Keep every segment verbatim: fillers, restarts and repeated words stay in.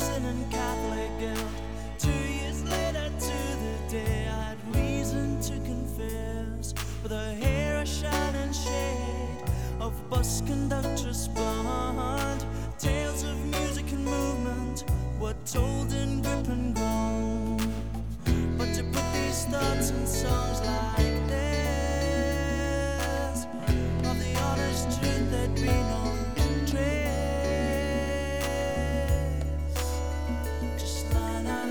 sin and Catholic guilt. Two years later to the day I had reason to confess, with her hair a shining shade of bus conductor's blonde. Tales of music and movement were told in grip and groan, but to put these thoughts in songs like this, of the honest truth there'd be no trace, just line out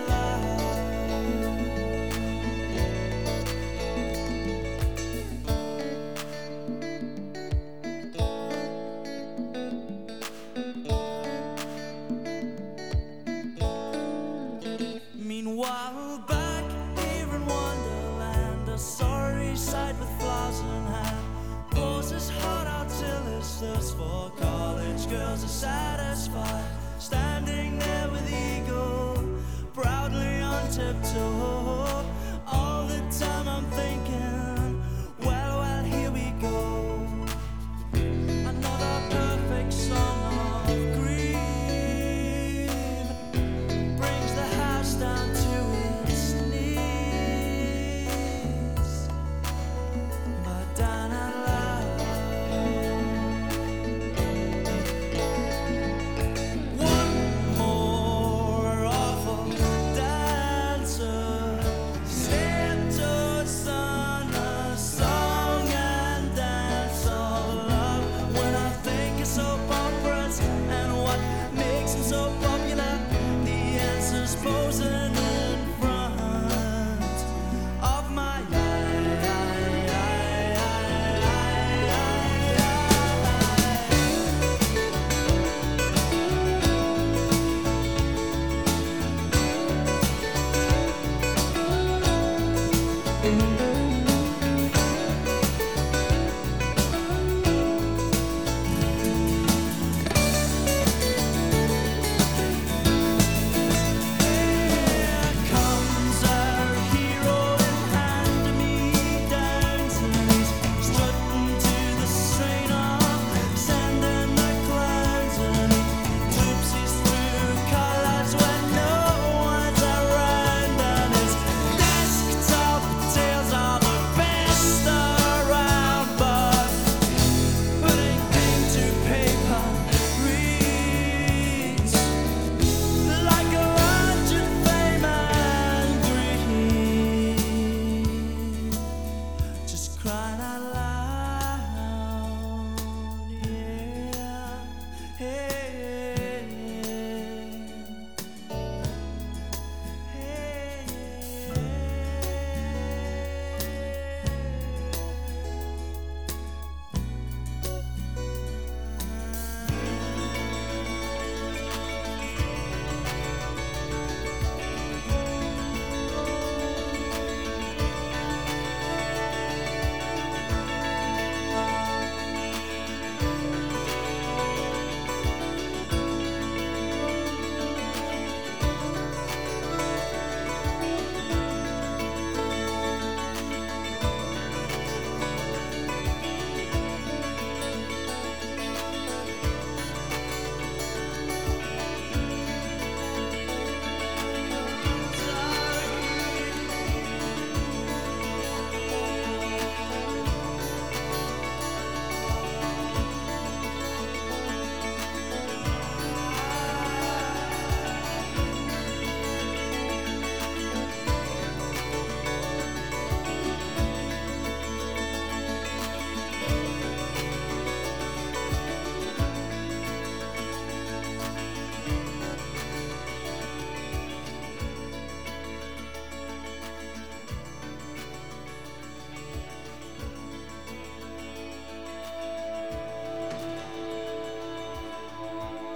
Meanwhile, back here in Wonderland, a sorry sight with flowers in hand, pours his heart out till his thirst for college girls are satisfied, standing there with ego, proudly on tiptoe. All the time I'm thinking